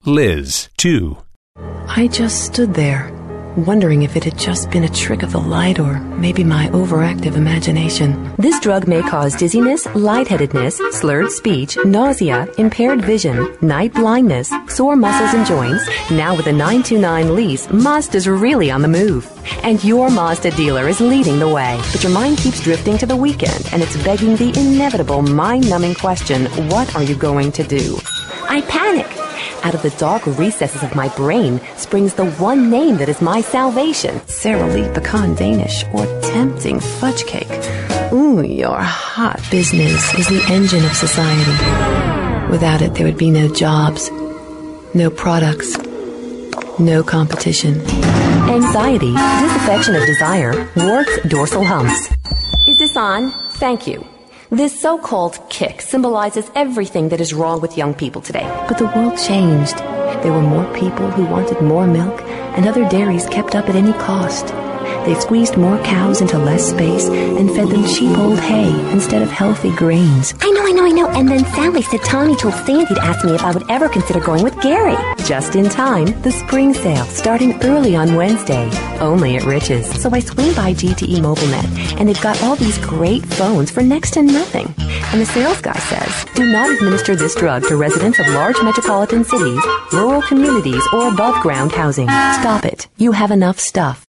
Liz, 2. I just stood there, wondering if it had just been a trick of the light or maybe my overactive imagination. This drug may cause dizziness, lightheadedness, slurred speech, nausea, impaired vision, night blindness, sore muscles and joints. Now with a 929 lease, Mazda's really on the move. And your Mazda dealer is leading the way. But your mind keeps drifting to the weekend, and it's begging the inevitable mind-numbing question, what are you going to do? I panic. Out of the dark recesses of my brain springs the one name that is my salvation. Sara Lee pecan Danish or tempting fudge cake. Ooh, your hot business is the engine of society. Without it, there would be no jobs, no products, no competition. Anxiety, disaffection of desire, warts, dorsal humps. Is this on? Thank you. This so-called kick symbolizes everything that is wrong with young people today. But the world changed. There were more people who wanted more milk, and other dairies kept up at any cost. They squeezed more cows into less space and fed them cheap old hay instead of healthy grains. I know. And then Sally said Tommy told Sandy to ask me if I would ever consider going with Gary. Just in time, the spring sale starting early on Wednesday, only at Rich's. So I swing by GTE MobileNet, and they've got all these great phones for next to nothing. And the sales guy says, do not administer this drug to residents of large metropolitan cities, rural communities, or above-ground housing. Stop it. You have enough stuff.